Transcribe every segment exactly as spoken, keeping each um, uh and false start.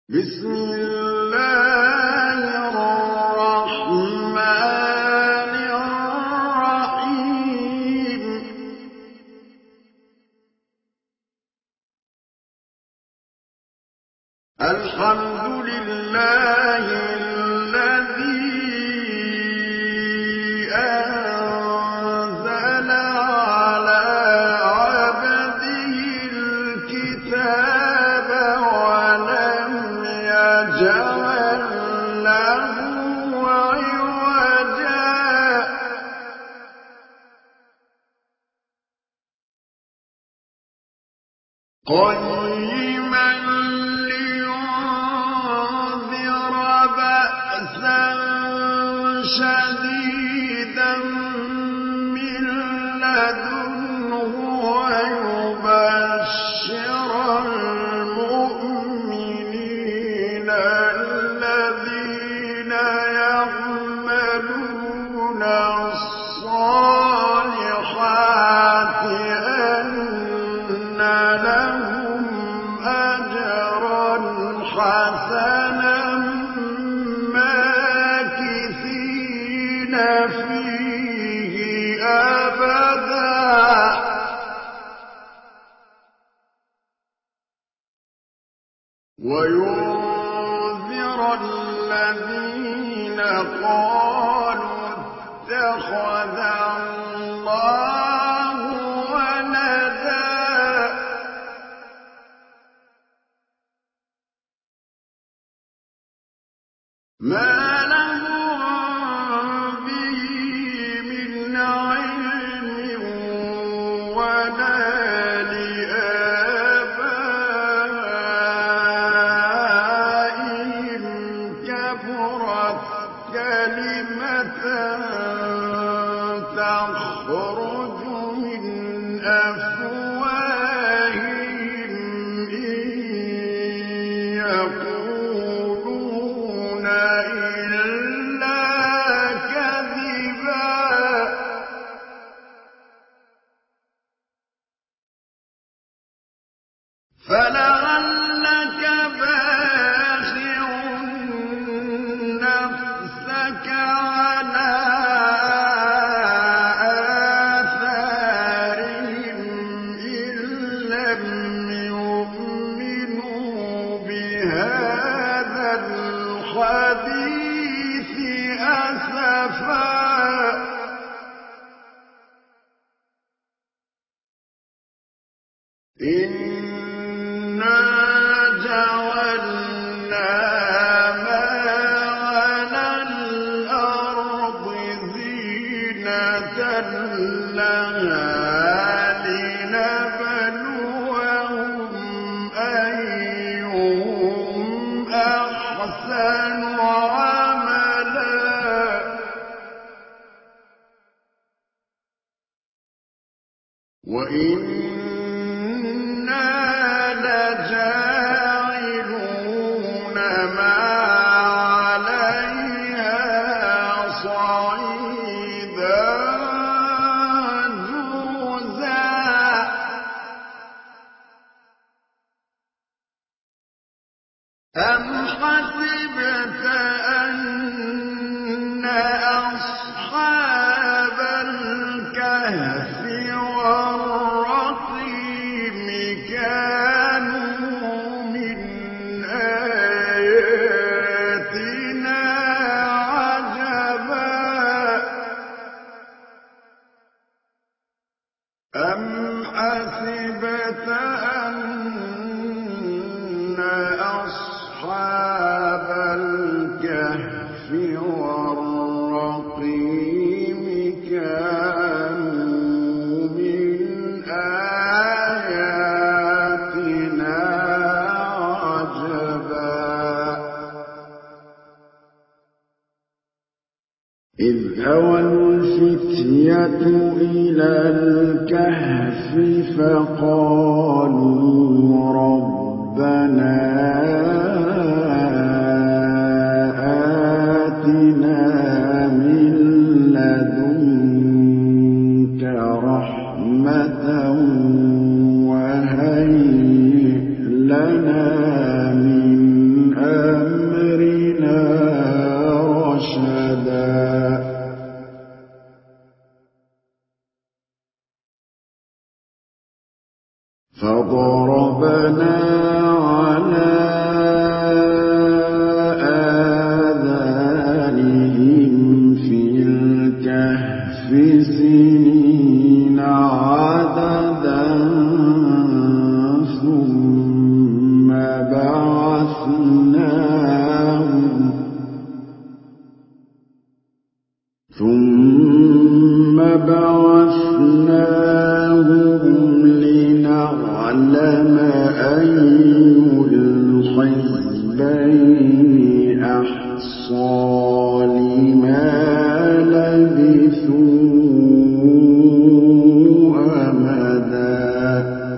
بسم الله الرحمن الرحيم الحمد لله الذي أنزل على عبده الكتاب ولم يجعل له عوجا قيما لينذر بأسا شديدا من لدنه ويبشر المؤمنين الذين يعملون الصالحات أن لهم أجرا حسنا ماكثين فيه أبدا وينذر الذين قالوا اتخذ الله ولدا ما لهم به من علم ولا لآبائهم كبرت كلمة تخرج من أفواههم إن يقولون إلا كذبا فلعلك باخع نفسك على آثارهم إن لم يؤمنوا بهذا الحديث أسفا إنا جعلنا ما على الأرض زينة لها لنبلوهم أيهم أحسن عملا وإنا لجاعلون ما عليها صعيدا جرزا أم حسبت أن أصحاب الكهف والرقيم كانوا من آياتنا عجبا أم حسبت أن أصحاب الكهف والرقيم كانوا من آياتنا عجبا إذ أوى الفتية إلى الكهف فقالوا ربنا آتنا من لدنك رحمة وهيئ لنا من بعثناهم ثم بعثناهم لنعلم أي الحزبين أحصى لما لبثوا أمدا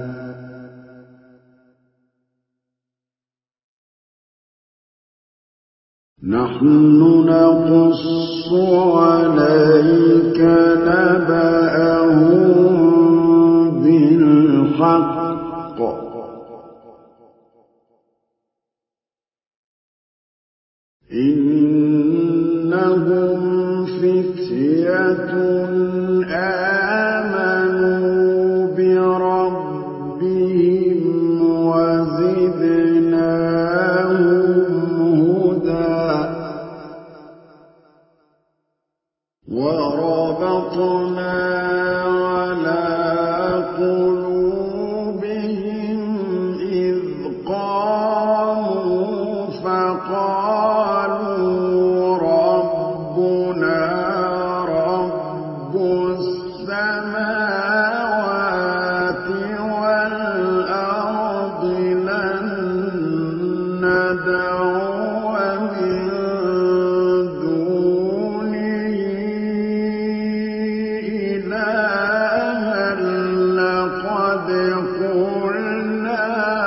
نحن نقص عليك نبأهم بالحق إنهم فتية آمنوا بربهم وزدناهم هدى وربطنا على قلوبهم إذ قاموا فقالوا ربنا رب السماوات والأرض لن ندعو من دونه إلها لقد قلنا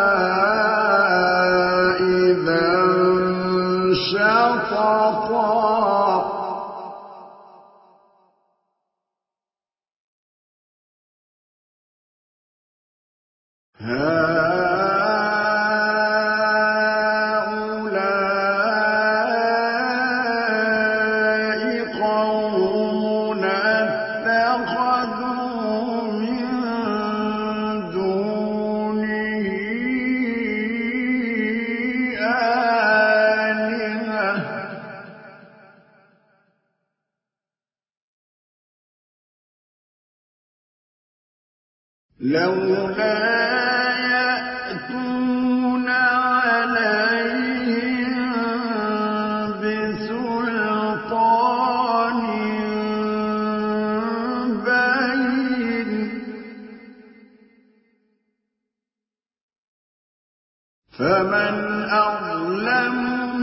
إذا شططا هؤلاء قومنا اتخذوا من دونه آلهة لولا يأتون عليهم بسلطان بين فمن أظلم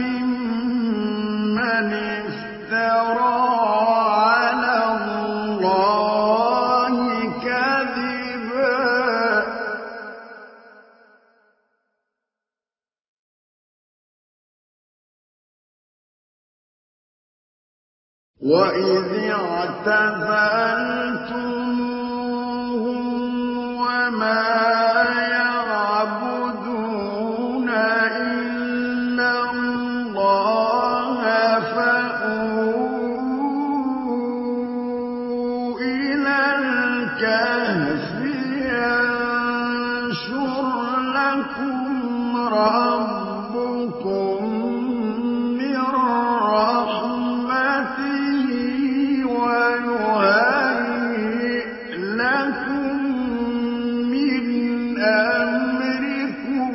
ممن افترى على الله كذبا وإذ اعتزلتموهم وما يعبدون إلا الله فأووا إلى الكهف ينشر لكم ربكم من رحمته ويهيئ لكم من أمركم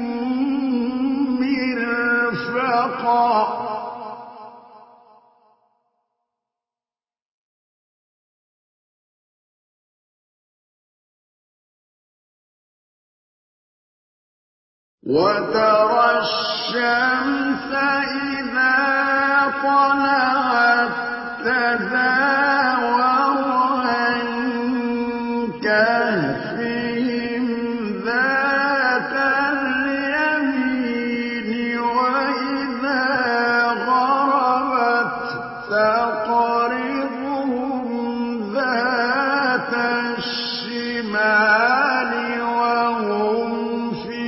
مرفقا وترى الشمس إذا طلعت تزاور عن كهفهم ذات اليمين وإذا غربت تقرضهم ذات الشمال وهم في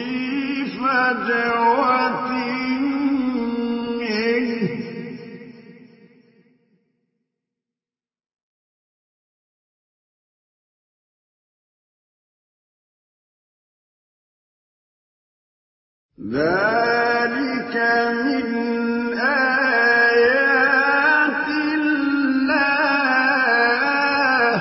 فجوة منه ذلك من آيات الله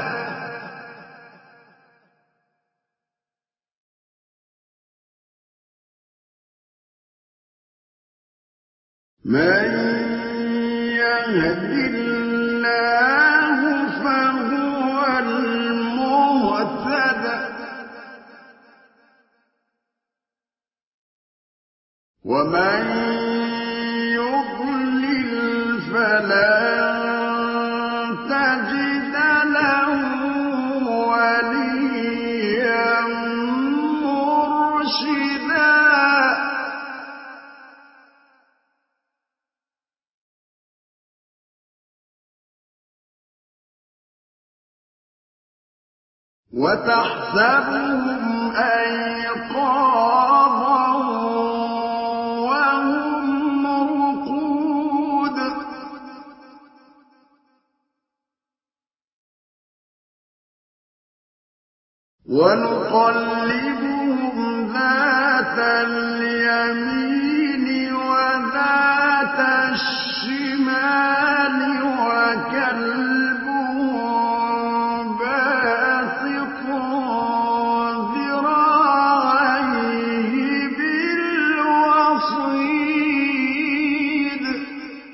مَن يَهْدِ اللَّهُ فَهُوَ الْمُهْتَدِ ۖ وَمَن يُضْلِلْ فَلَن تَجِدَ لَهُ وَلِيًّا مُّرْشِدًا وَتَحْسَبُهُمْ أَيْقَاظًا وَهُمْ رُقُودٌ ۚ وَنُقَلِّبُهُمْ ذَاتَ الْيَمِينِ وَذَاتَ الشِّمَالِ وَكَلْبُهُم بَاسِطٌ ذِرَاعَيْهِ بِالْوَصِيدِ ۚ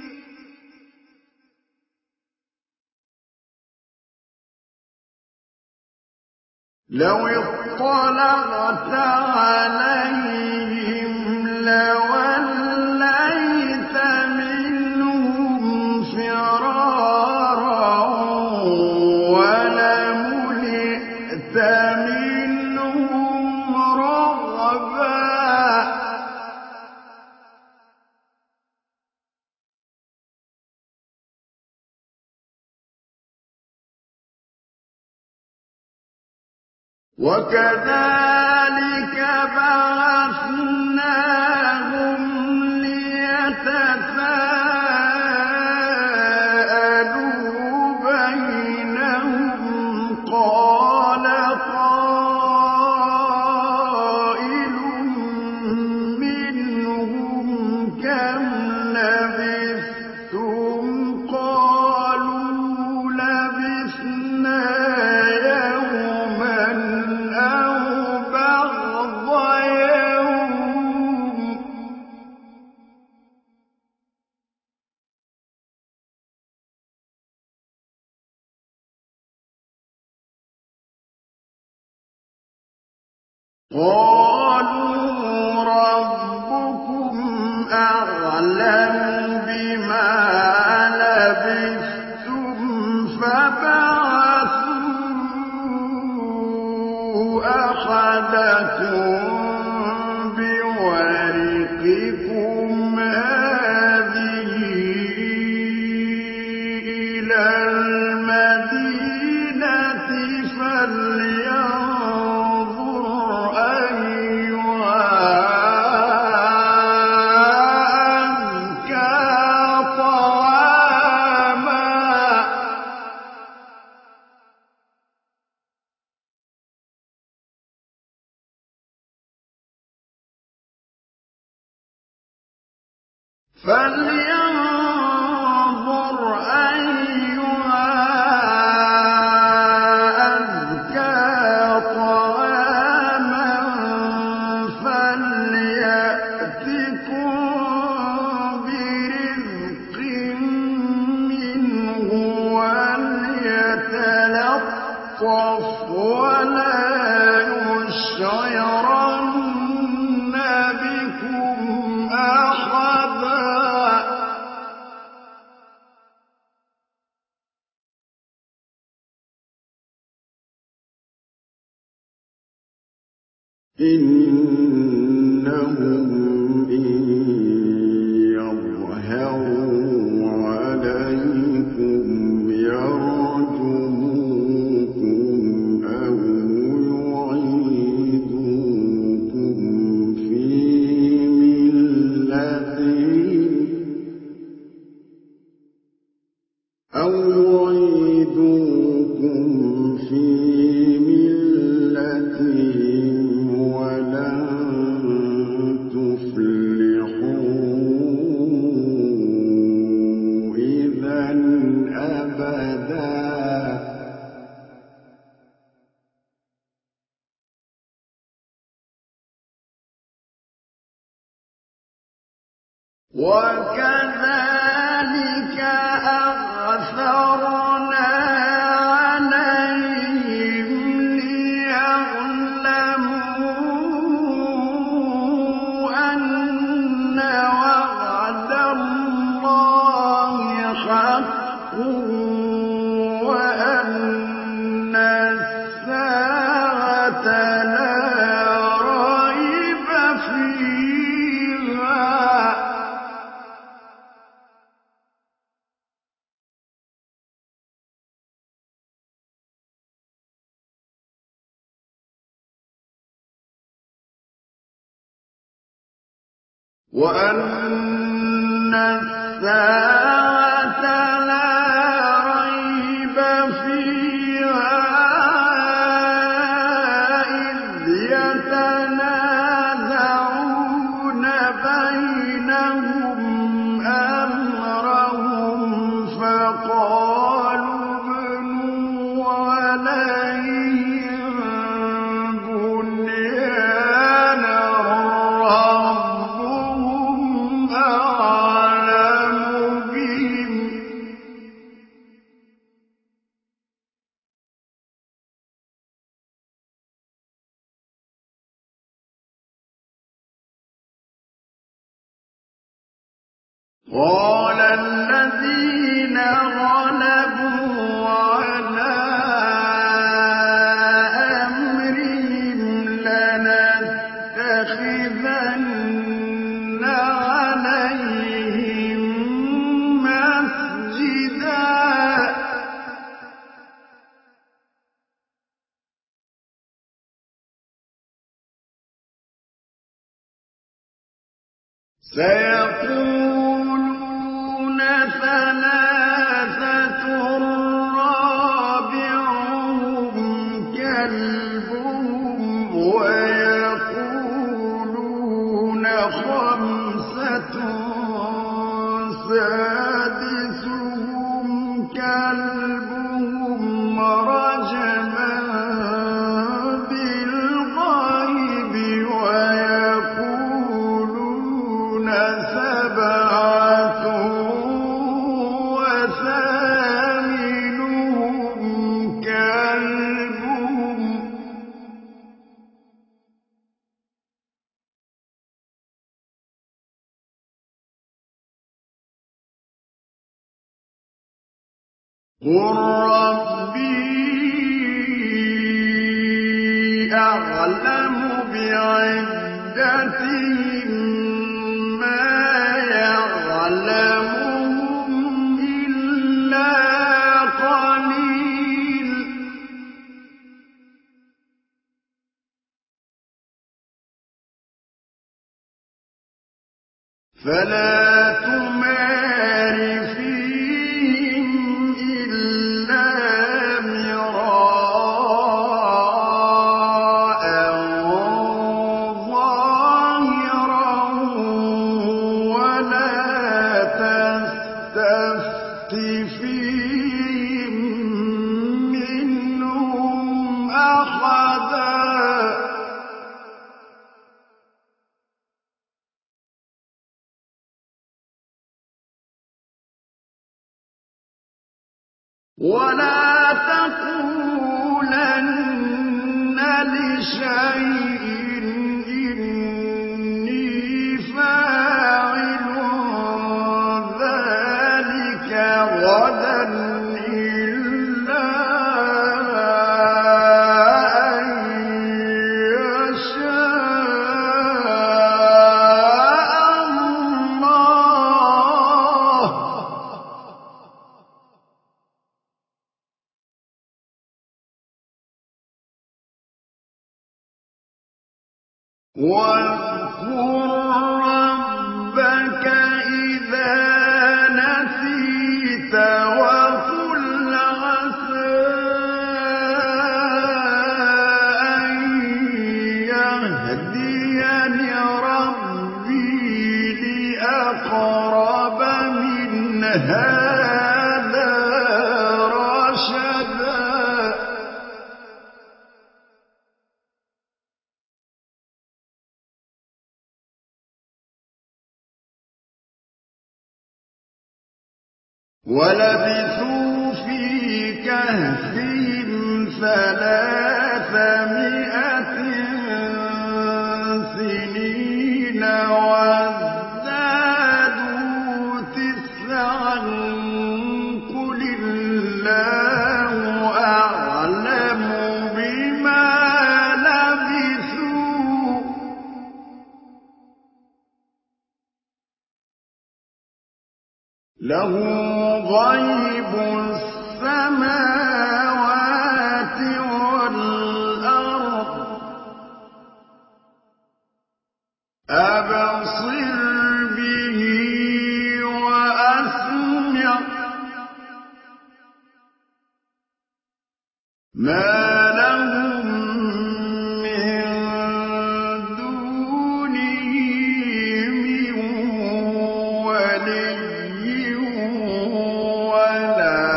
لَوِ اطَّلَعْتَ عَلَيْهِمْ لَوَلَّيْتَ مِنْهُمْ فِرَارًا وَلَمُلِئْتَ مِنْهُمْ رُعْبًا وَكَذَٰلِكَ بَعَثْنَاهُمْ لِيَتَسَاءَلُوا بَيْنَهُمْ ۚ قَالَ قَائِلٌ مِّنْهُمْ كَمْ لَبِثْتُمْ ۖ قَالُوا لَبِثْنَا يَوْمًا أَوْ بَعْضَ يَوْمٍ ۚ قَالُوا رَبُّكُمْ أَعْلَمُ بِمَا لَبِثْتُمْ فَابْعَثُوا أَحَدَكُم بِوَرِقِكُمْ هَٰذِهِ إِلَى الْمَدِينَةِ فَلْيَنظُرْ أَيُّهَا أَزْكَىٰ طَعَامًا فَلْيَنظُرْ أَيُّهَا أَزْكَىٰ طَعَامًا فَلْيَأْتِكُم بِرِزْقٍ مِّنْهُ وَلْيَتَلَطَّفْ وَلَا يُشْعِرَنَّ بِكُمْ أَحَدًا إِنَّهُمْ إِن يَظْهَرُوا عَلَيْكُمْ يَرْجُمُوكُمْ أَوْ يُعِيدُوكُمْ فِي مِلَّتِهِمْ أَوْ يُعِيدُوكُمْ فِي مِلَّتِهِمْ وَلَن تُفْلِحُوا وكذلك أعثرنا عليهم ليعلموا أن وعد الله حق وأن الساعة لا ريب فيها وأن الساعة لا ريب فيها إذ يتنازعون بينهم أمرهم فقالوا ابنوا عليهم بنيانا ربهم أعلم بهم قال الذين غلبوا على أمرهم لنتخذن عليهم مسجدا سيقولون ثلاثة رابعهم كلبهم ويقولون خمسة سادسهم كلبهم رجما بالغيب ويقولون سبعة وثامنهم كلبهم قل ربي أعلم بعدتهم ما يعلمهم إلا قليل فلا تمار فيهم إلا مراء ظاهرا ولا تستفت فيهم منهم أحدا ولا تقولن لشيء إني فاعل ذلك غدا إلا أن يشاء الله واذكر ربك إذا نسيت وقل عسى أن يهديني ربي لأقرب من هذا رشدا ولبثوا في كهفهم ثلاثمائة سنين وازدادوا تسعا قل الله أعلم بما لبثوا له غيب السماوات والأرض أبصر به وأسمع ما لهم من دونه من ولي ولا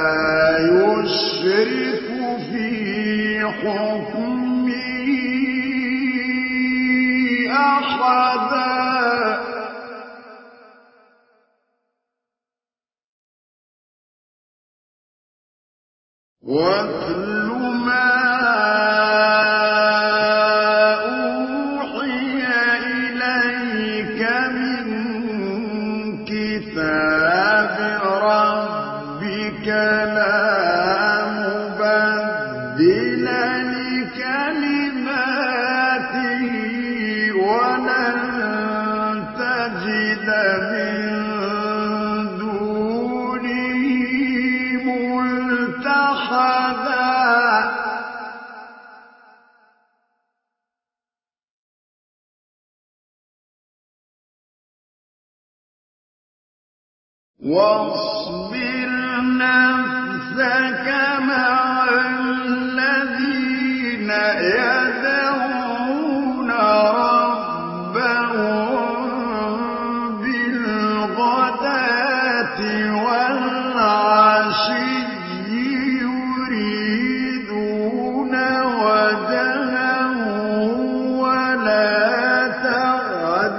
يشرك في حكمه أحدا واتل ما أوحي إليك من كتاب ربك لا مبدل لكلماته ولن تجد من دونه ملتحدا واصبر نفسك مع الذين يدعون ربهم بالغداة والعشي يريدون وجهه ولا تعد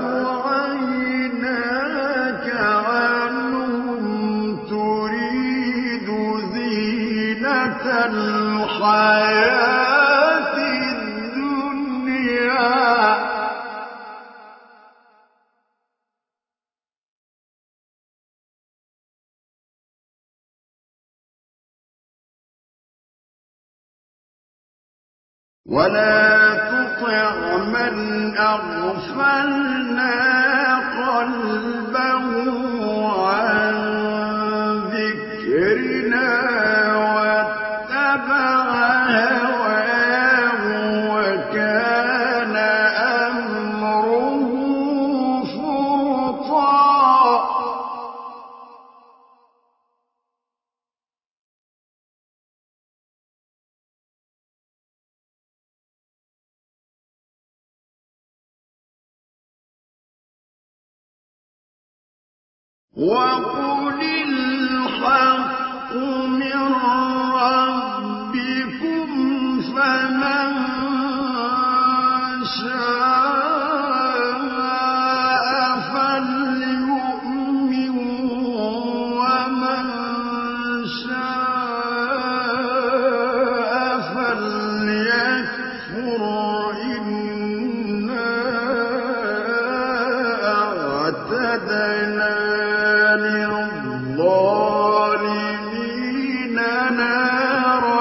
عيناك عنهم تريد زينة الحياة الدنيا ولا تطع من أغفلنا قلبه عن ذكرنا واتبع هواه وكان أمره فرطا وقل الحق من ربكم فمن شاء فليؤمن ومن شاء فليكفر إنا أعتدنا للظالمين نارا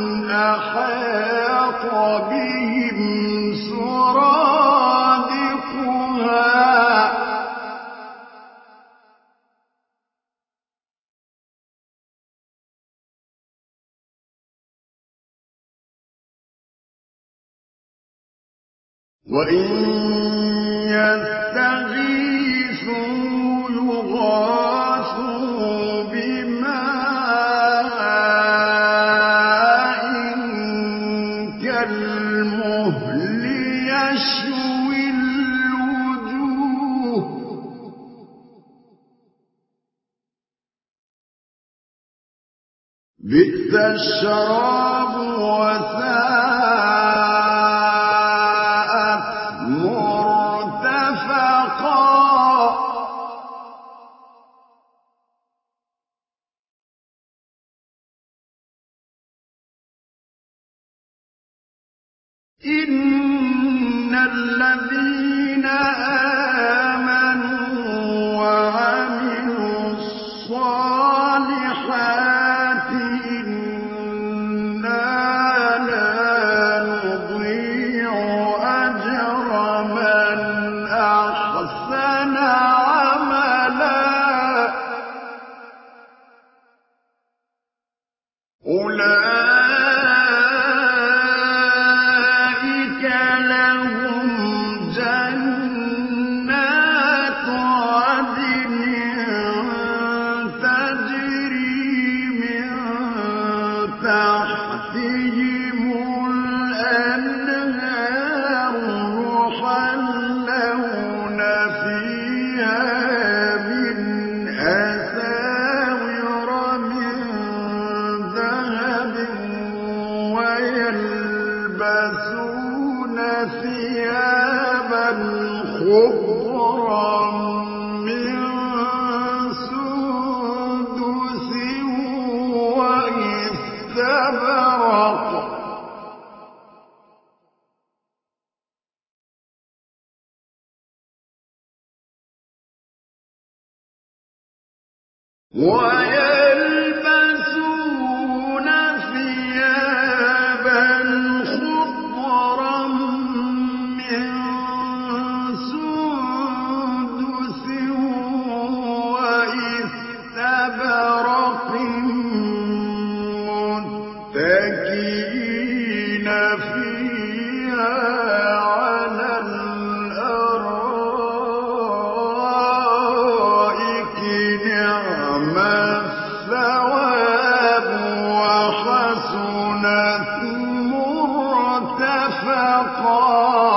أحاط بهم سرادقها وإن يستغيثوا يغاثوا بماء كالمهل يشوي الوجوه بئس الشراب وساءت مرتفقا إن الذين آمنوا وعملوا الصالحات إنا لا نضيع أجر من أحسن عملا أولئك لهم جنات عدن تجري من تحتهم الأنهار يحلون فيها من أساور من ذهب ويلبسون ثيابا خضرا من سندس واستبرق ويلبسون ثيابا خضرا من سندس واستبرق متكئين فيها على الأرائك نعم الثواب وحسنت مرتفقا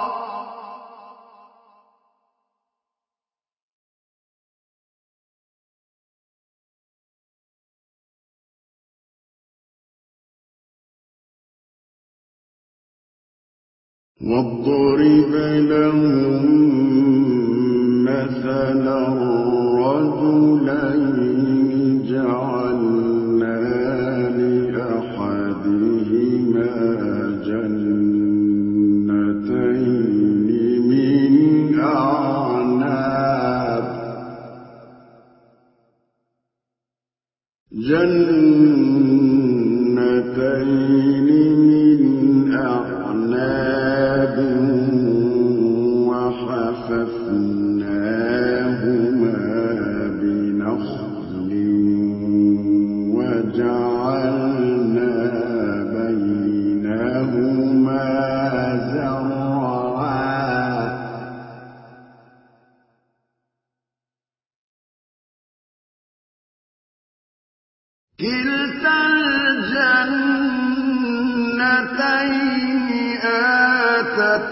واضرب لهم مثلا رجلين جعلنا لأحدهما جنتين من أعناب جنتين من أعناب وحففناهما بنخل وجعلنا بينهما زرعا كلتا الجنتين آتت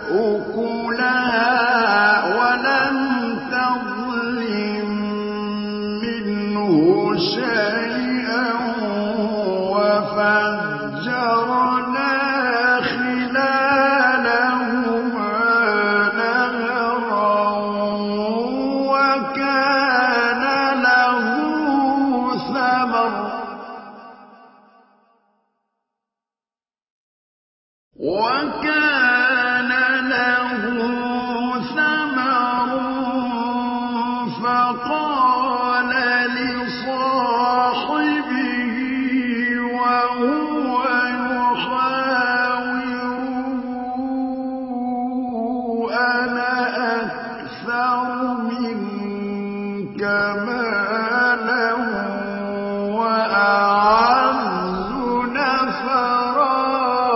أكلها ولم تظلم منه شيئا وفجرنا خلالهما نهرا وكان له ثمر وكان له ثمر فقال لصاحبه وهو يحاوره أنا أكثر منك مالا وأعز نفرا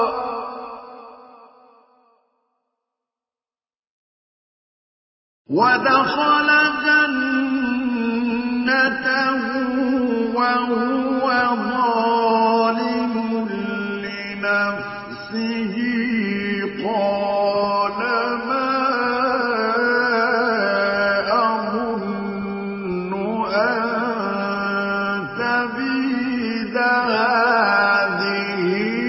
ودخل جنته وهو ظالم لنفسه قال ما أظن أن تبيد هذه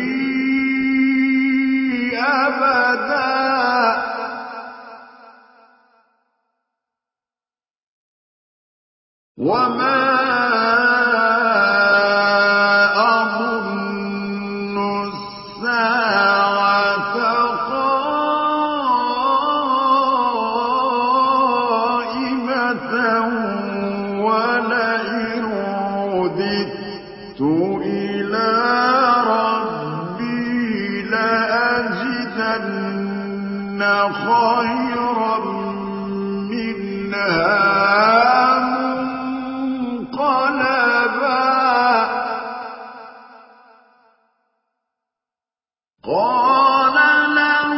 أبدا وما أظن الساعة ولئن رددت إلى ربي لأجدن خيرا منها منقلبا قال له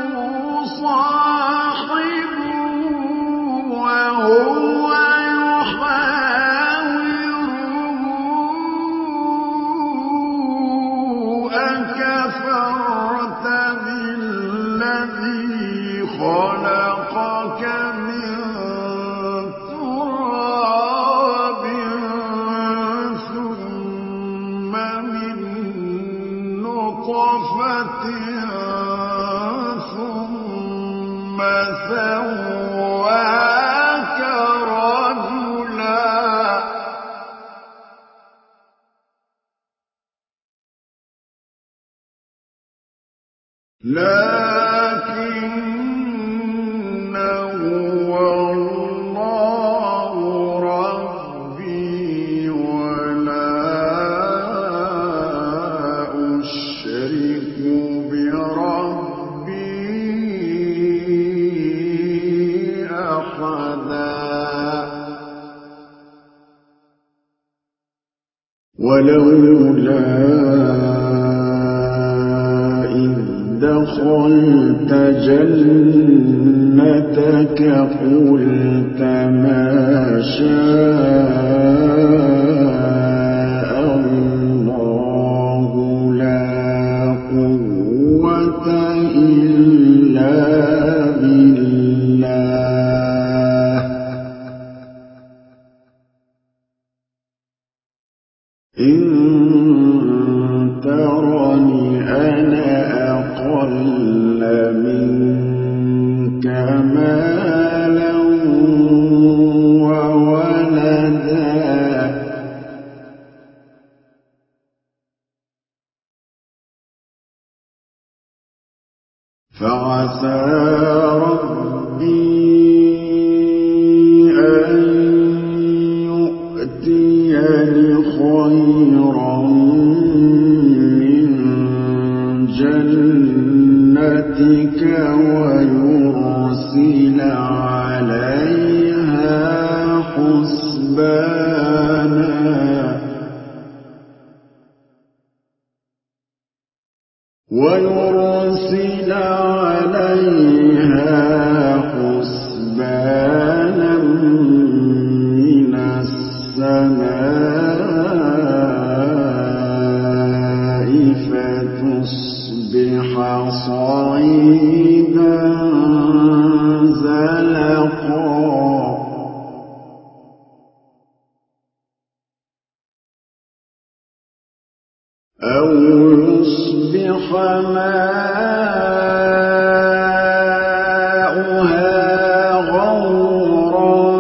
صاحبه وهو يحاوره أكفرت بالذي خلقك من تراب ثم من نطفة ثم سواك رجلا لكن هو الله ربي ولا أشرك بربي أحدا ولولا دخلت جنتك قلت ما شاء الله لا قوة إلا بالله إن ترني أنا أقل منك مالا وولدا فعسى ربي أن يؤتيني خيرا من جنتك ويرسل عليها حسبانا ويرسل عليها حسبانا من السماء فتصبح صعيدا زلقا أو يصبح ماؤها غورا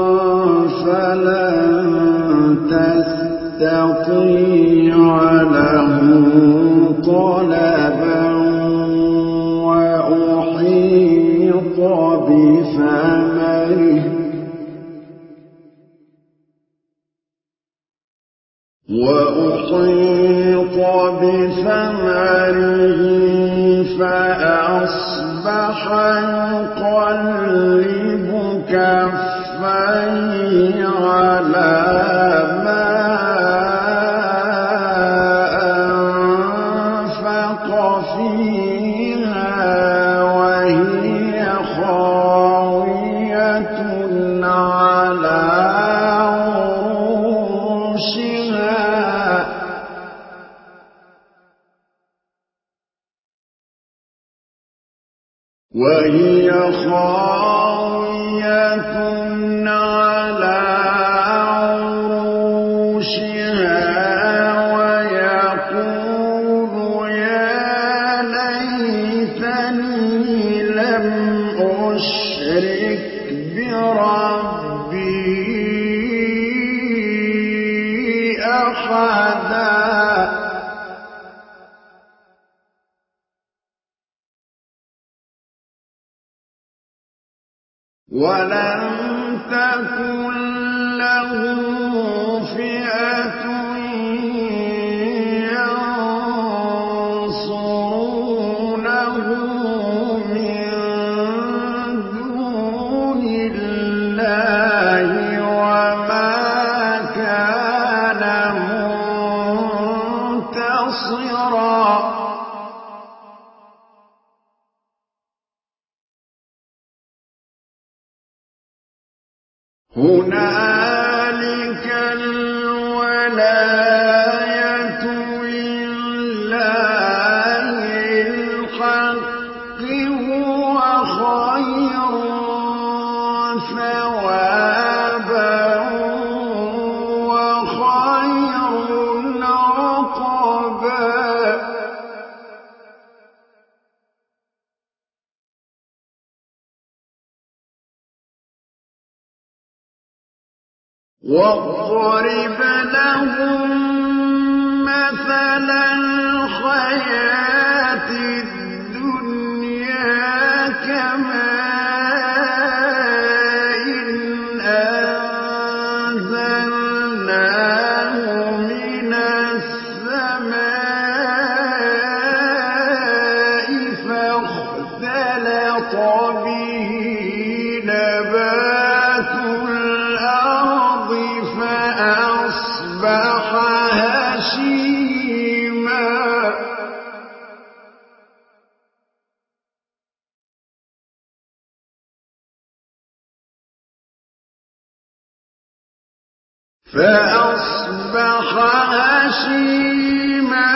فلن تستطيع له طلبا وأحيط بثمره وأحيط بثمره فأصبح يقلب كفيه على ما أنفق فيها وهي خاوية على وهي خاوية على عروشها ويقول يا ليتني لم أشرك بربي أحدا ولم تزل تكن له فئة ينصرونه من دون الله وما كان منتصرا هنالك الولاية لله الحق هو خير ثوابا وخير عقبا واضرب لهم مثل الحياة الدنيا كماء أنزلناه من السماء فاختلط به نبات الأرض فأصبح هشيما فأصبح هشيما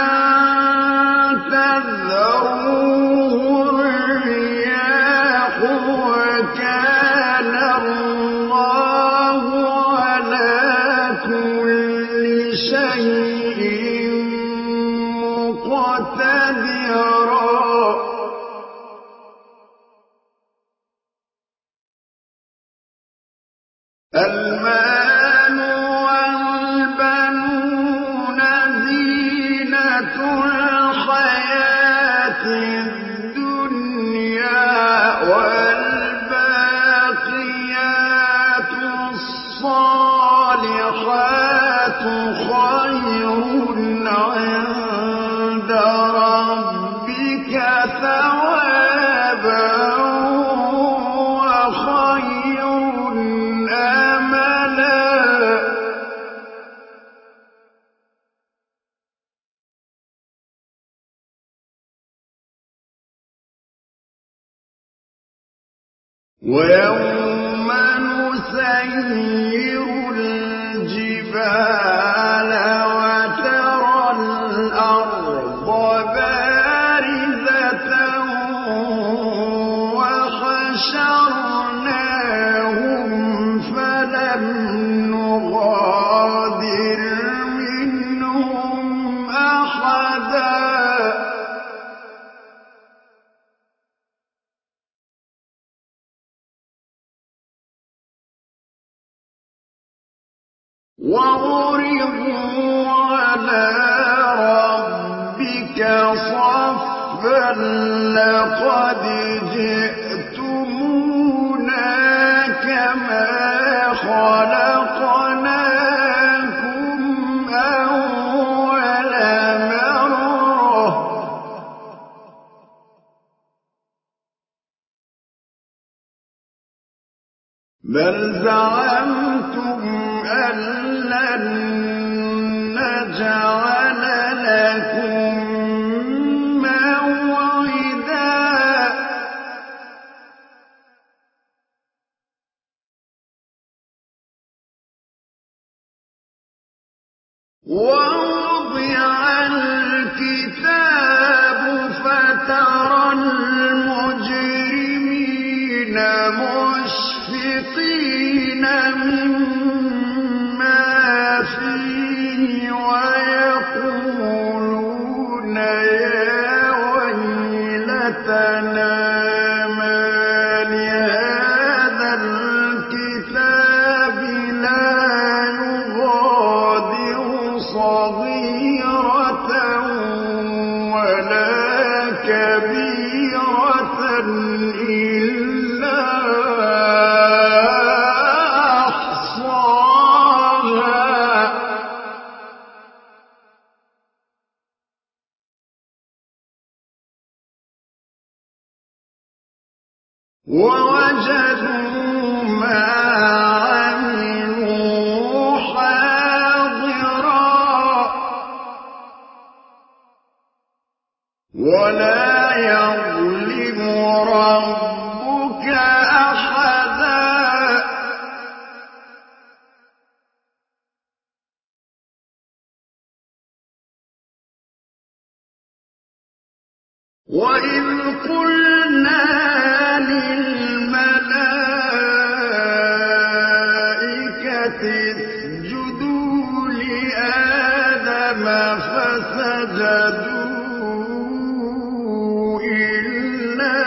تذروه الرياح وكان الله على كل شيء مقتدرا المال والبنون زينة الحياة الدنيا والباقيات الصالحات خير عند ربك ثوابا وخير أملا ويوم نسير الجبال وترى الأرض بارزة وحشرناهم فلم نغادر منهم أحدا وعرضوا على ربك صفا لقد جئتمونا كما خلقناكم أول مرة بل زعمتم أن لن نجعل لكم موعدا ووضع الكتاب فترى المجرمين مشفقين مما فيه ويقولون يا ويلتنا ما لهذا الكتاب لا يغادر صغيرة ووجدوا ما عملوا حاضرا ولا يظلم ربك أحدا وإذ قلنا للملائكة اسجدوا لآدم فسجدوا إلا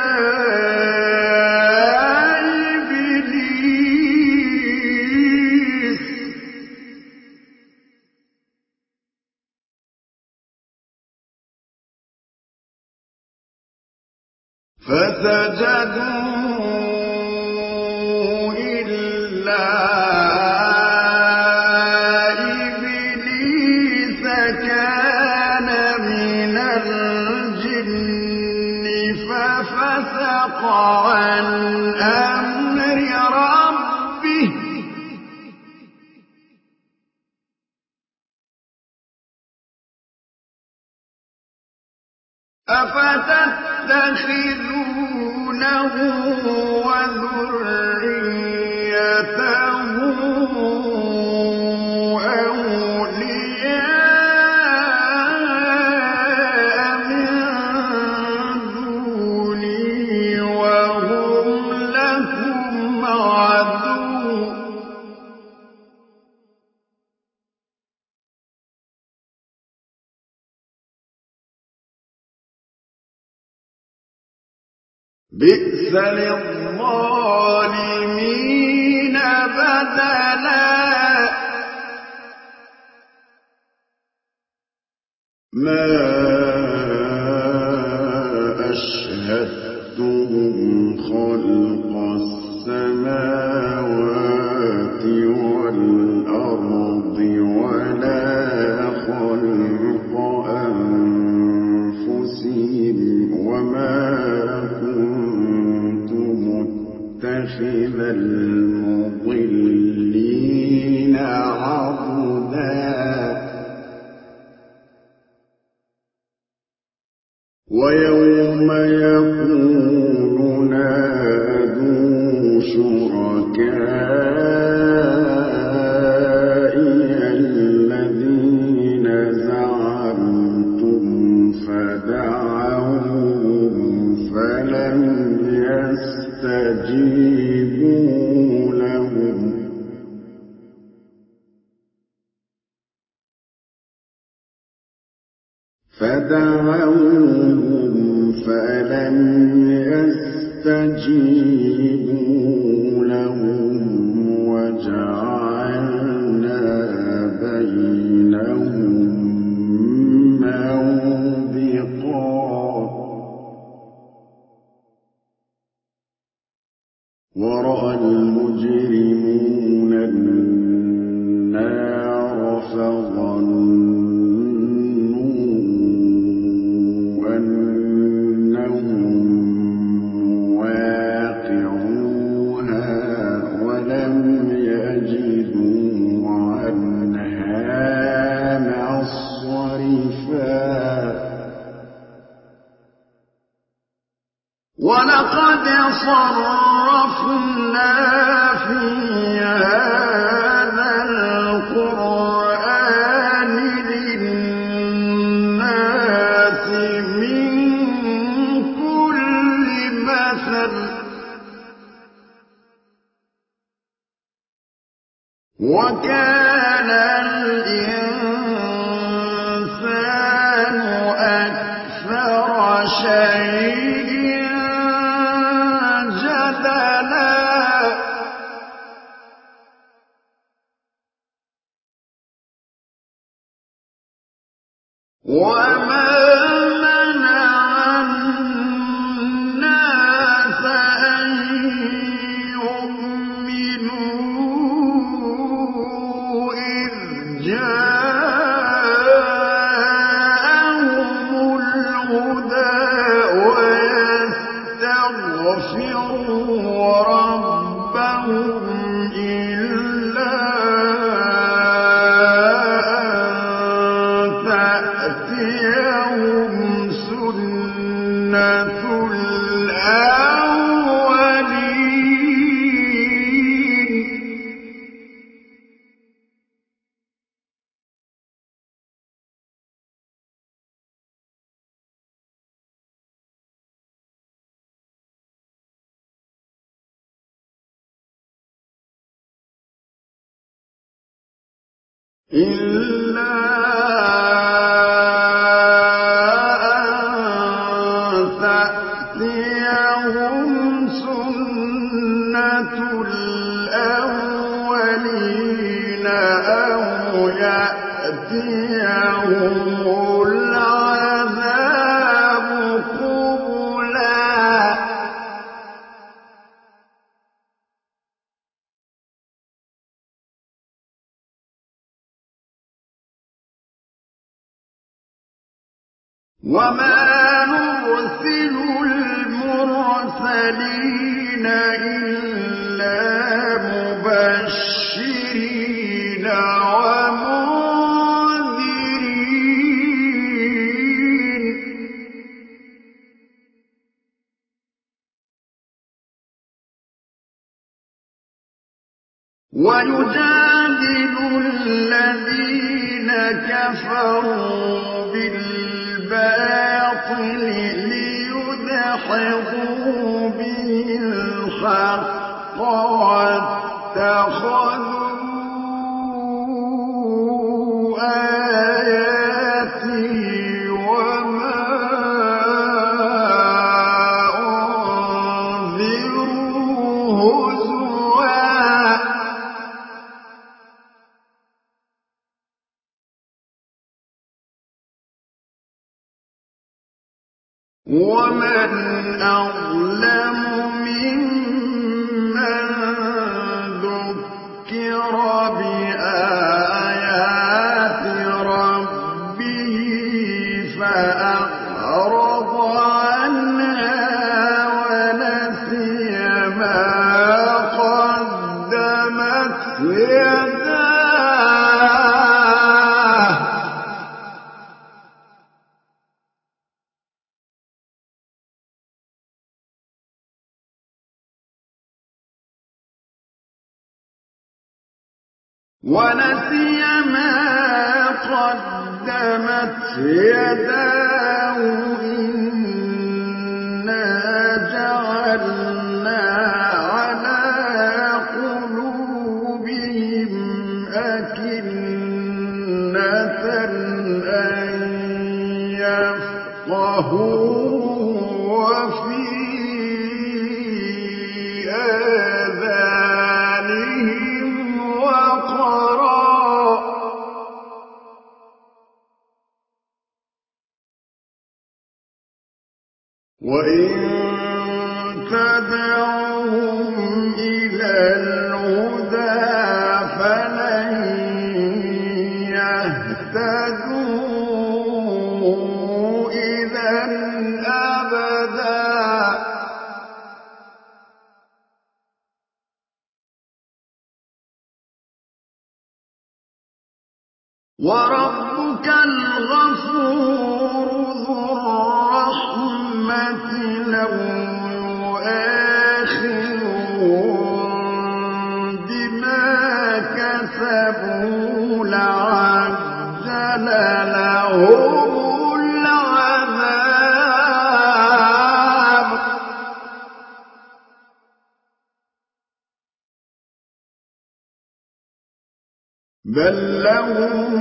إبليس فسجدوا إلا إبليس كان من الجن ففسق عن أمر ربه أفتتخذونه وذريته أولياء من دوني وهم لكم عدو بئس للظالمين بدلا ما أشهدتهم خلق السماوات والأرض ولا خلق أنفسهم وما متخذ المضلين عضدا ويوم يقول نادوا شركائي الذين زعمتم فدعوهم فلم يستجيبوا لهم فدعوهم فلم يستجيبوا لهم وجعلنا بينهم موبقا ورأى المجرمون النار فظنوا أنهم واقعوها ولم يجدوا عنها مصرفا ولقد صرفنا في هذا القرآن للناس من كل مثل وكان الإنسان أكثر شيء وما منع الناس أن يؤمنوا إذ جاءهم الهدى ويستغفروا إلا أن تأتيهم سنة الأولين أو يأتيهم العذاب قبلا وما نرسل المرسلين إلا مبشرين ومنذرين ويجادل الذين كفروا بالباطل ليدحضوا به الحق واتخذوا آياتي وما أنذروا هزوا ومن أظلم ممن ذكر بآيات ربه فأعرض عنها ونسي ما قدمت يداه ونسي ما قدمت يداه إنا جعلنا على قلوبهم أكنة أن يفقهوا وفي آذانهم وقرا وإن تدعوهم إلى الهدى فلن يهتدوا إذا أبدا وربك الغفور ذو الرحمة لو يؤاخذهم بما كسبوا لعجل لهم العذاب بل لهم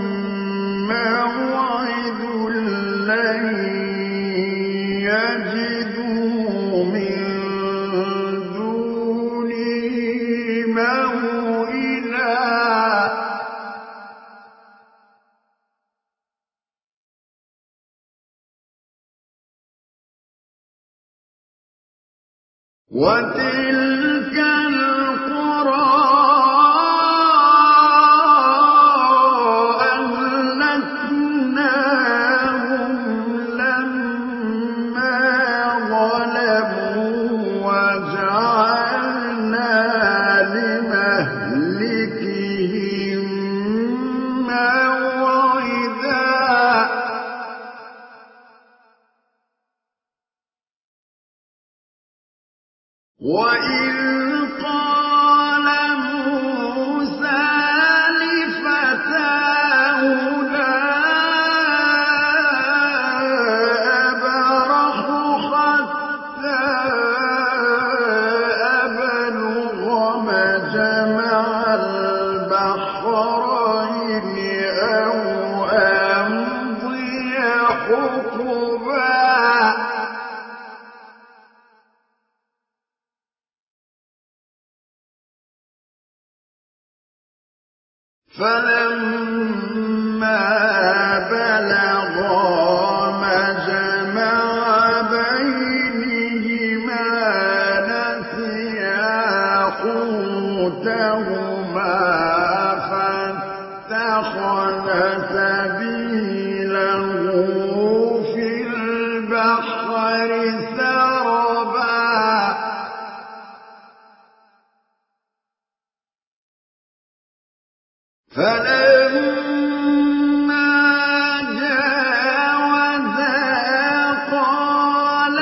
موعد لن يجدوا من دونه موئلا وتلك القرى وإذ فلما بلغا مجمع بينهما نسيا حوتهما فاتخذ سبيله في البحر سربا فلما جاوزا قال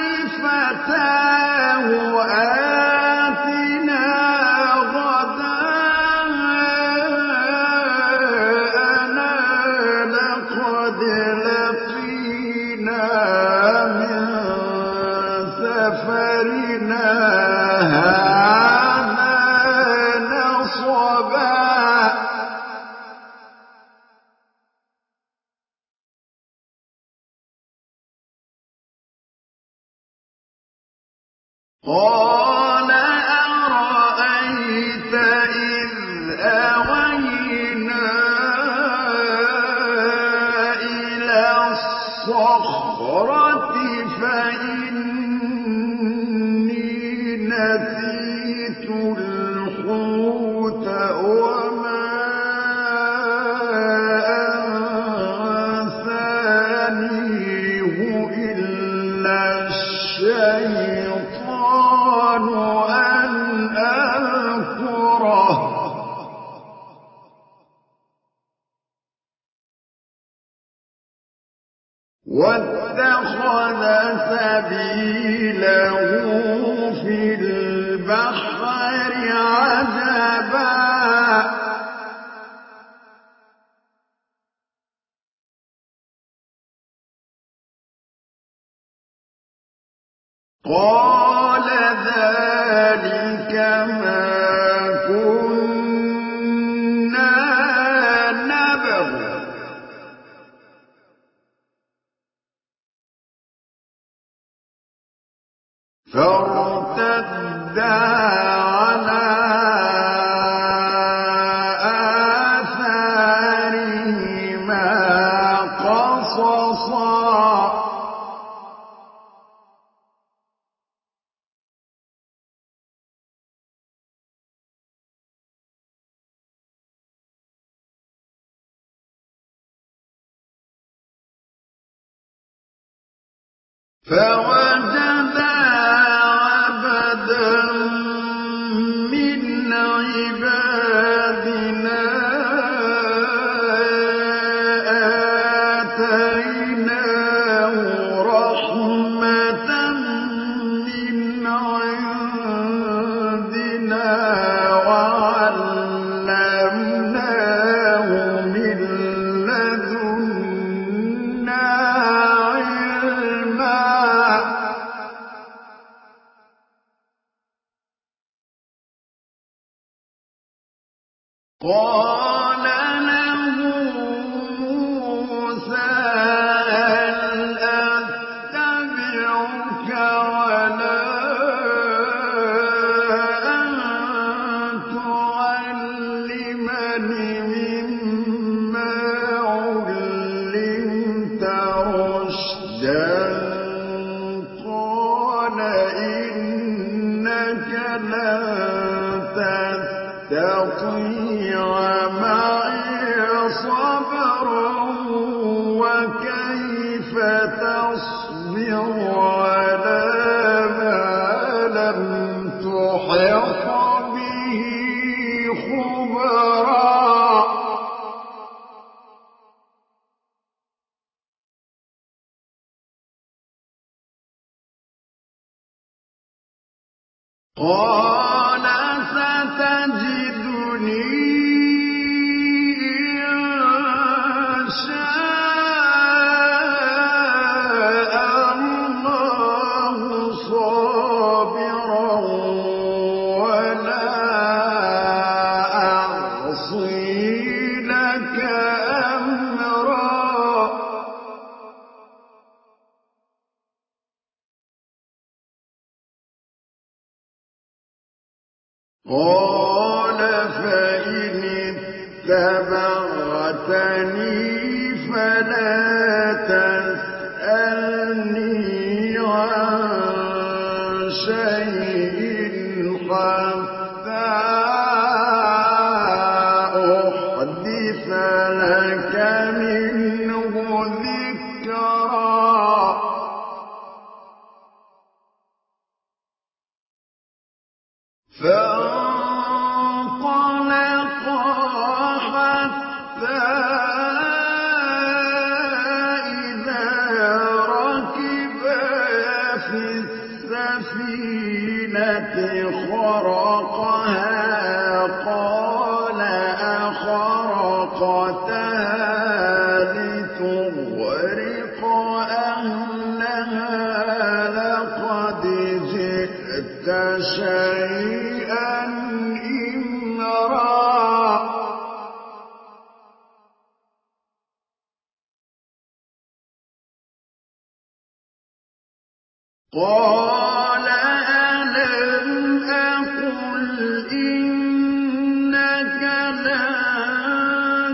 لفتاه آتنا غداءنا لقد لقينا من سفرنا هذا نصبا قال أرأيت إذ أوينا إلى الصخرة فإني نسيت الحوت وما أنسانيه إلا الشيطان أن أذكره واتخذ سبيله في البحر عجبا قال ذلك ما كنا نبغ فارتدا على آثارهما قصصا فوجدا عبدا من عبادنا آتيناه رحمة من عندنا وعلمناه من لدنا قال له موسى هل أتبعك على أن تعلمني مما علمت رشدا قال إنك لن تستطيع معي صبرا وكيف تصبر على ما لم تحط به خبرا قال ستجدني إن شاء الله صابرا ولا أعصي لك أمرا قال فإن اتبعتني فلا تسألني عن شيء حتى أحدث لك منه ذكرا فانطلقا حتى إذا ركبا في السفينة خرقها قال أخرقتها لتغرق أهلها لقد جئت شيئا إمرا قال ألم أقل إنك لن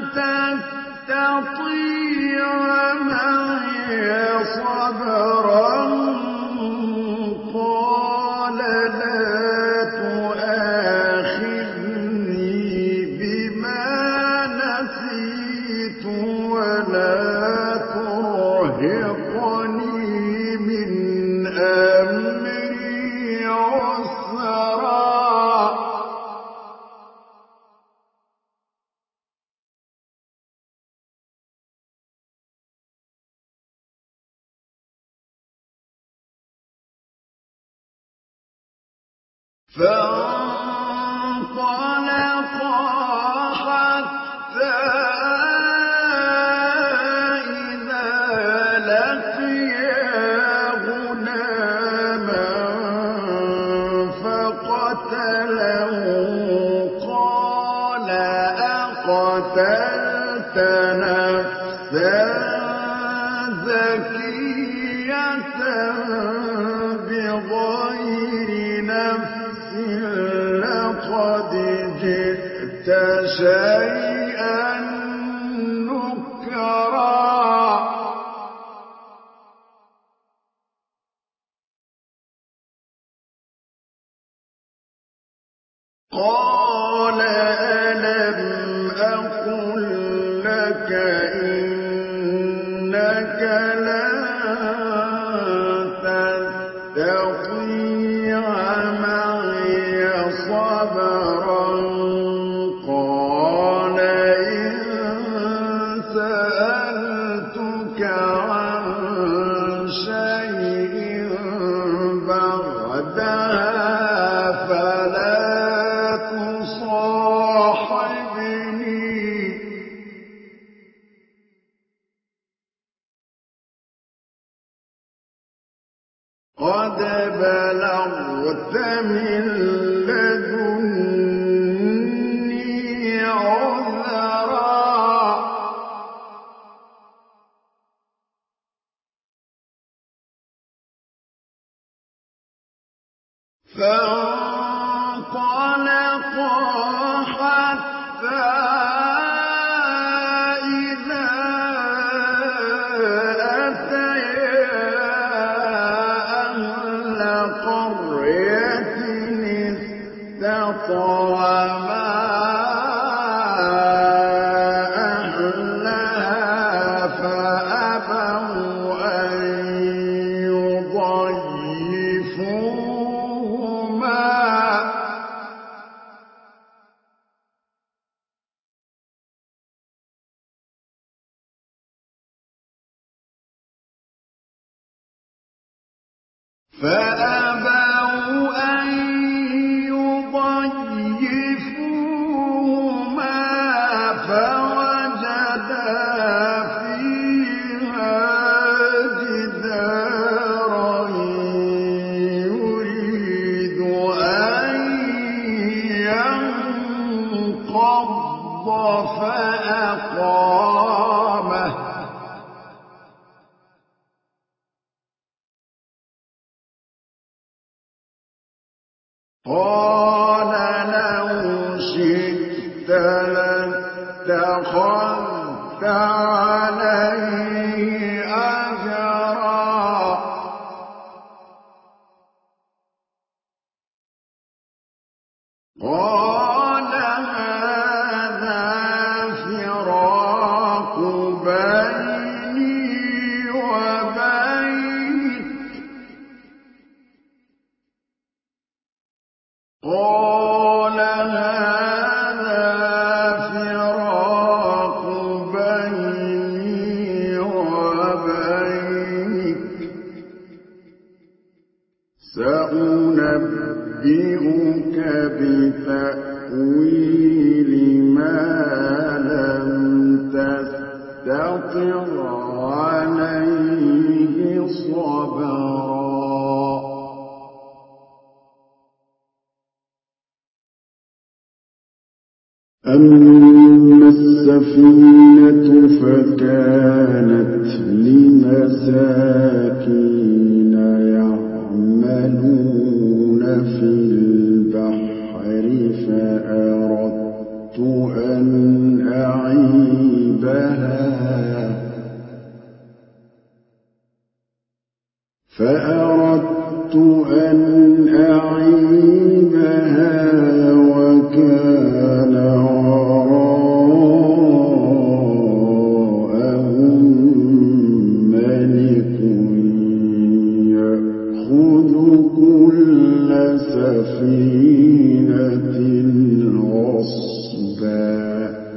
تستطيع معي صبرا قال لا تؤاخذني بما نسيت ولا ترهقني من أمري عسرا فانطلقا حتى إذا لقيا غلاما فقتله قال أقتلت نفسا زكية بغير نفس لقد جئت شيئا نكرا قال ألم أقل لك إنك لن تستطيع معي صبرا قال إن سألتك عن شيء بعدها فلا تصاحبني قد بلغت من لدني عذرا فانطلقا حتى إذا أتيا أهل قرية استطعما أهلها فأبوا أن يضيفوهما فأبوا أن يضيفوهما فوجدا فيها جدارا يريد أن ينقض فأقامه قال لو شئت اتخذت عليه أجرا قال هذا فراق بيني وبينك قال هذا فراق بيني وبينك سأنبئك بتأويل ما لم تستطع عليه صبرا أما السفينة فكانت لمساكين يعملون في البحر فأردت أن أعيبها فأردت أن أعيبها وكان وراءهم ملك يأخذ كل سفينة غصبا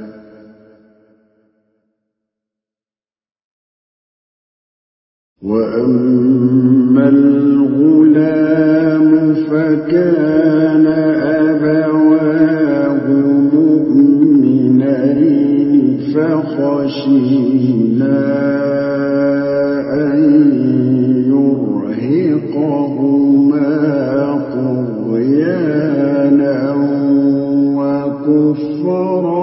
وأما الغلام فكان أبواه مؤمنين فخشينا أن يرهقهما طغيانا وكفرا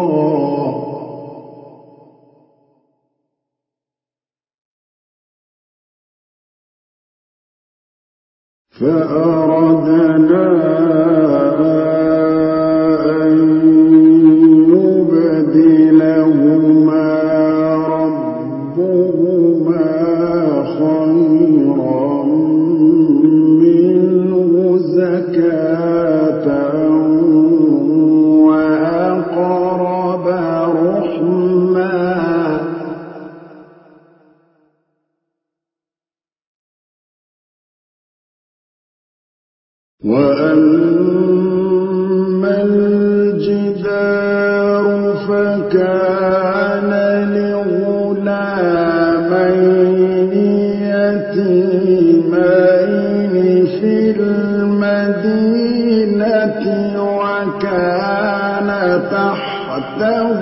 فأردنا أن يبدلهما ربهما خيرا منه زكاة وأقرب رحما وأما الجدار فكان لغلامين يتيمين في المدينة وكان تحته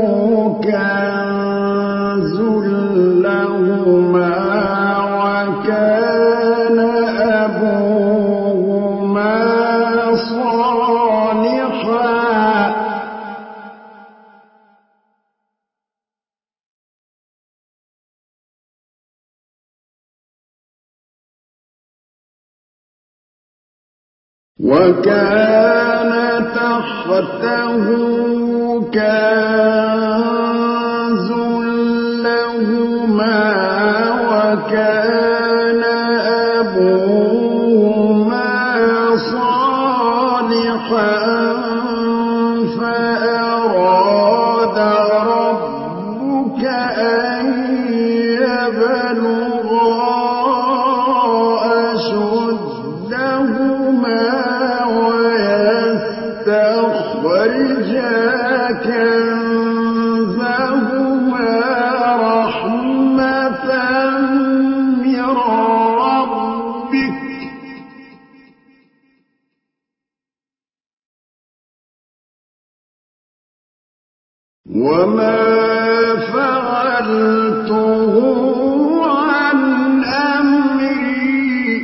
كنز لهما وكان أبوهما صالحا وكان تحته كنز لهما وكان أبوهما صالحا فأراد ربك أن يبلغا أشدهما ويستخرجا كنزهما رحمة من ربك وما فعلته عن أمري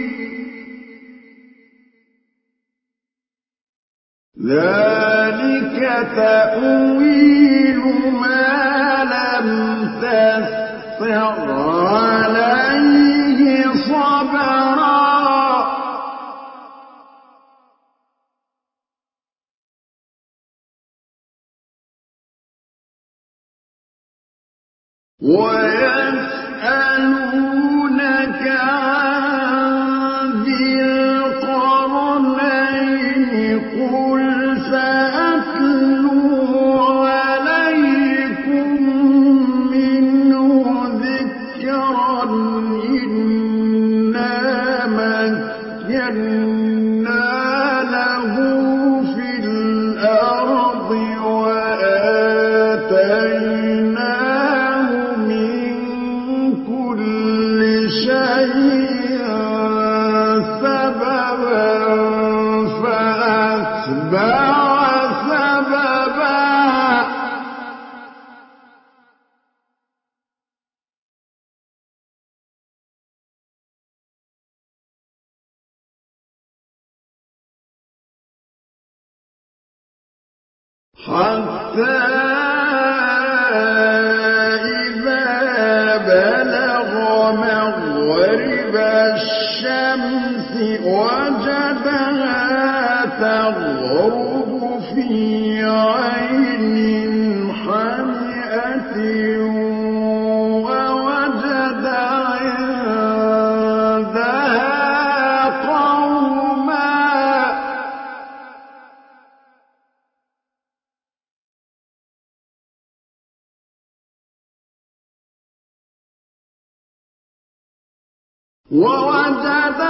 ذلك تأويل ما لم تستطع عليه صبرا ويسألونك عن ذي القرنين قل سأتلو عليكم منه ذكرا إنا مكنا له في الأرض وآتيناه من كل شيء سببا فأتبع سببا حتى إذا بلغ مغرب الشمس وجدها تغرب في عين حمئة ووجد عندها قوما ووجد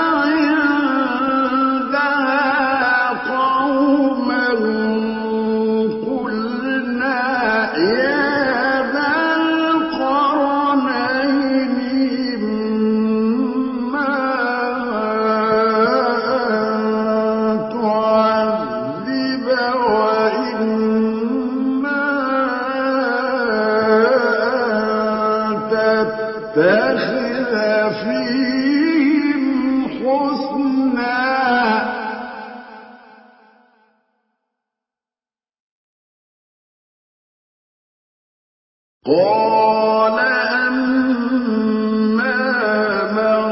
عندها قوما قلنا يا ذا القرنين إما أن تعذب وإما أن تتخذ فيهم حسنا قال أما من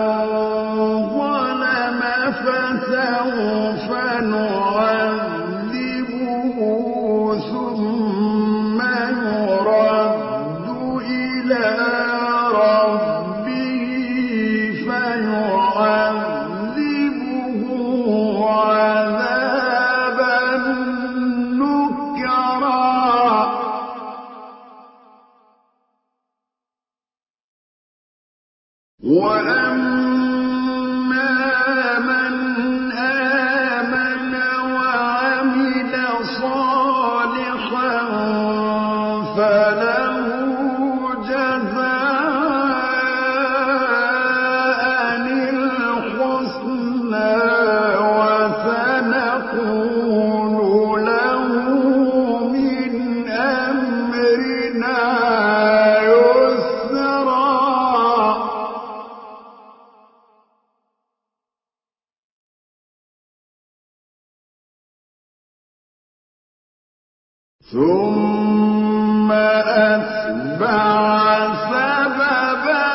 ظلم فسوف نعذبه ثم يرد إلى ربه فيعذبه عذابا نكرا وأما من آمن وعمل صالحا فله جزاء الحسنى وسنقول له من أمرنا يسرا ثم أتبع سببا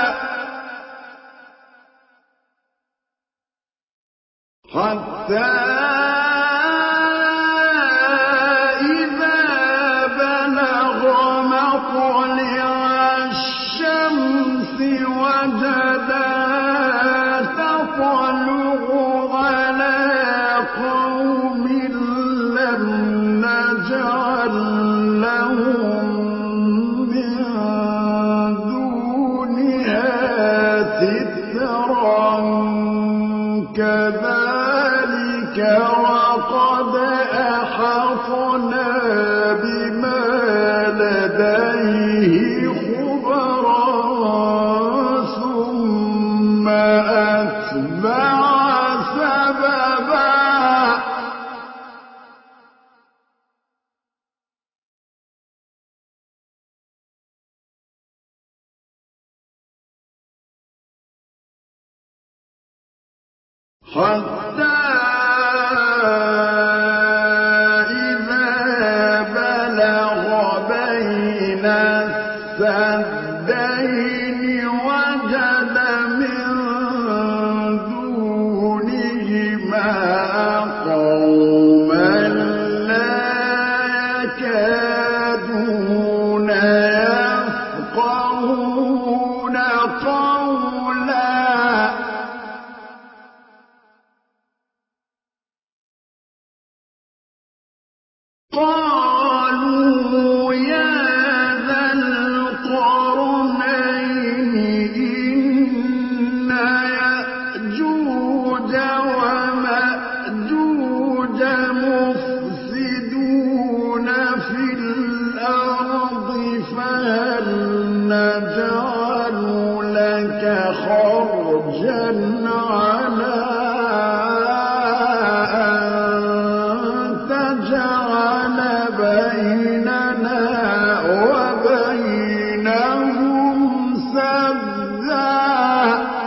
حتى إذا بلغ مطلع الشمس وجدها تطلع على قوم لم نجعل لهم من دونها سترا كذلك وقد أحطنا بما لديه خبرا ثم أتبع سببا حتى إذا بلغ بين السدين وجد من دونهما قوما لا يكادون يفقهون نجعل لك خرجا على أن تجعل بيننا وبينهم سدا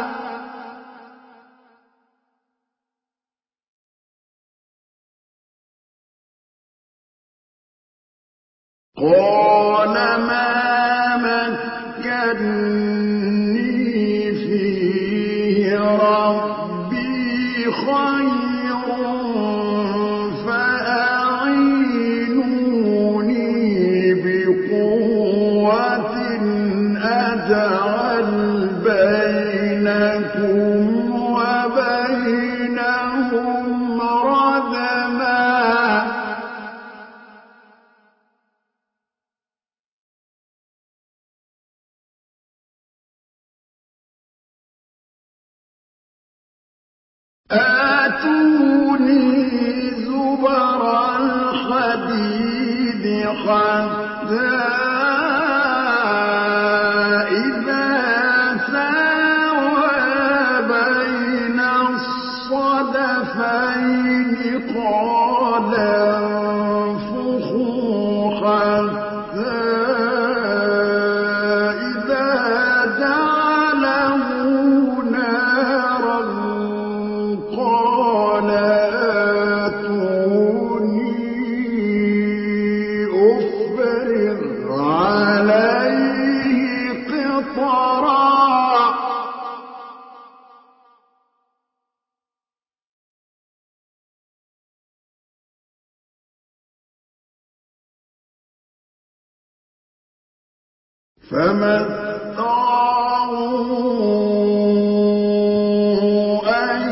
قال ما مكني فيه ربي خير فأعينوني بقوة أجعل بينكم وبينهم ردما آتوني زبر الحديد حتى إذا ساوى بين الصدفين قال انفخوا حتى إذا جعله نارا قال آتوني أفرغ عليه قطرا فما استطاعوا أن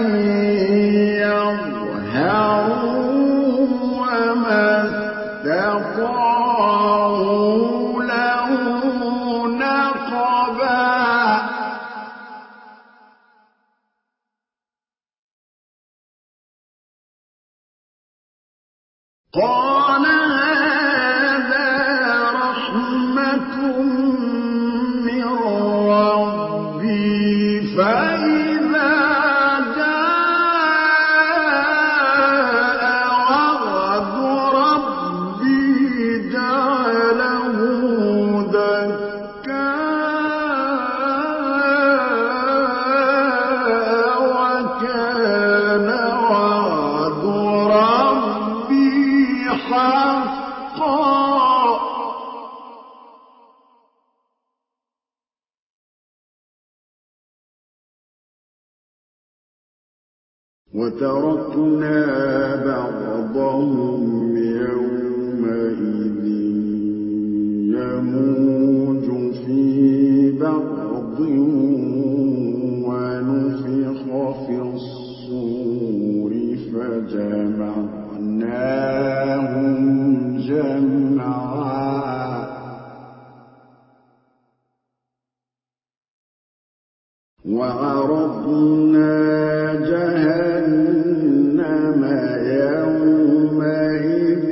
يظهروا وما استطاعوا له نقبا قال هذا رحمة من ربي فإذا جاء وعد ربي جعله دكاء وكان وعد ربي حقا وتركنا بعضهم يومئذ يموج في بعض ونفخ في الصور فجمعناهم جمعا وعرضنا جهنم يومئذ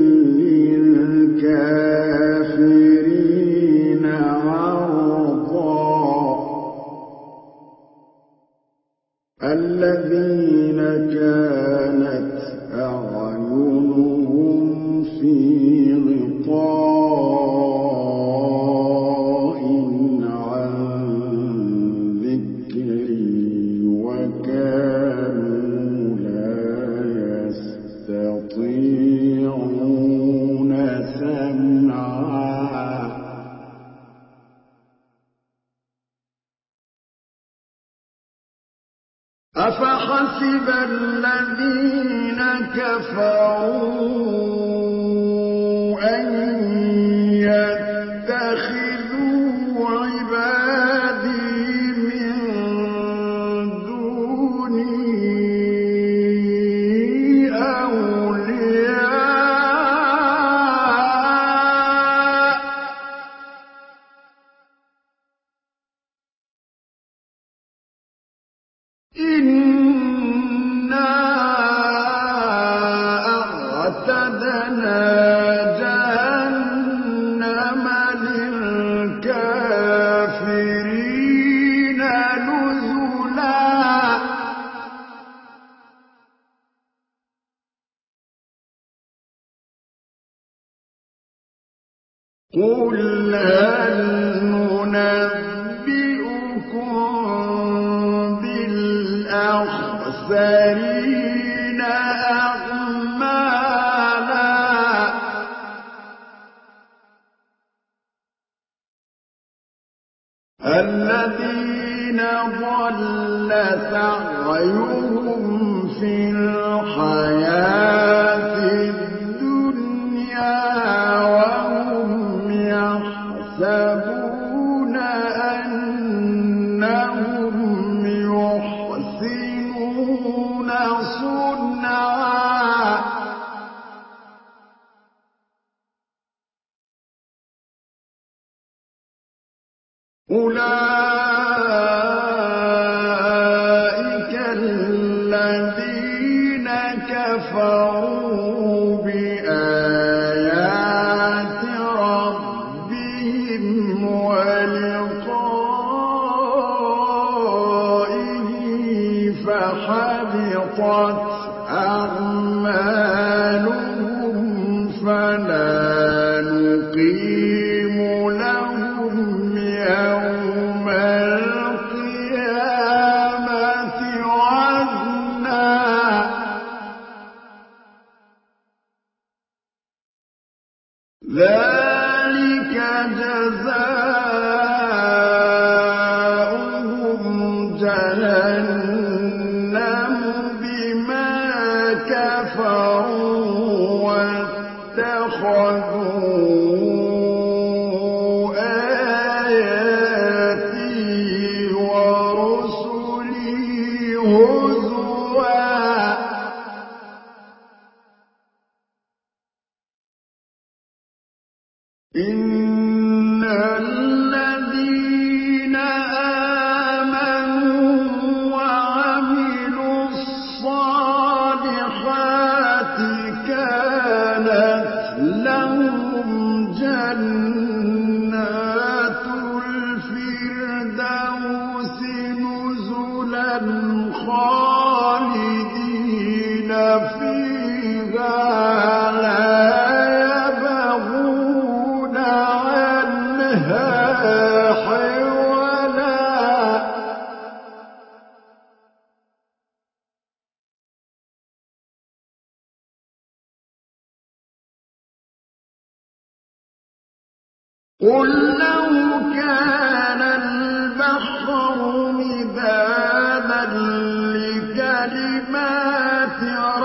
للكافرين عرضا الذين كانت أعينهم في غطاء عن ذكري وكانوا لا يستطيعون سمعا أفحسب الذين كفروا أن يتخذوا عبادي من دوني أولياء إنا أعتدنا جهنم للكافرين قل هل ننبئكم بالأخسرين أعمالا الذين ضل سعيهم في الحياة الدنيا وهم يحسبون أنهم يحسنون صنعا أولئك الذين كفروا بآيات ربهم ولقائه فحبطت أعمالهم فلا نقيم لهم يوم القيامة وزنا ذلك جزاؤهم جهنم بما كفروا واتخذوا إن الذين آمنوا وعملوا الصالحات كانت لهم جنات الفردوس نزلا خالدين فيها لا يبغون عنها حولا قل لو كان البحر مدادا لكلمات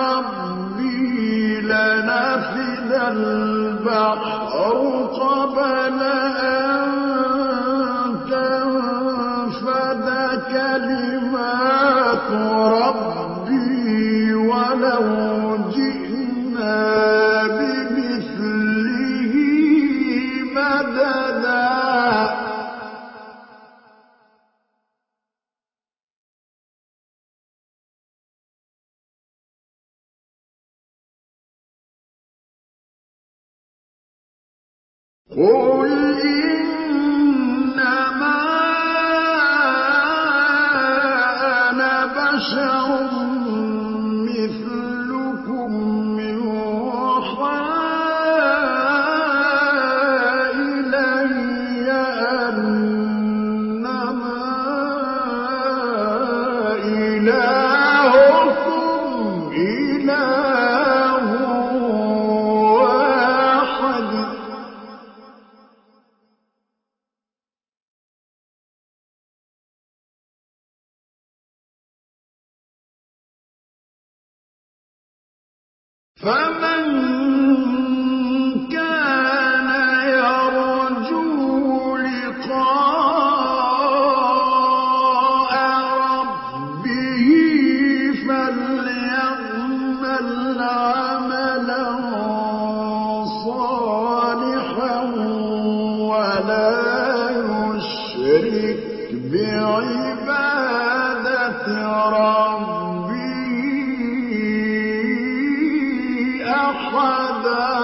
ربي لنفد البحر قبل أن تنفد كلمات ربي ولو جئنا بمثله مددا قل إنما أنا بشر مثلكم يوحى إلي أنما إلهكم إله واحد فمن كان يرجو لقاء ربه فليعمل عملا صالحا ولا يشرك بعبادة ربه أحدا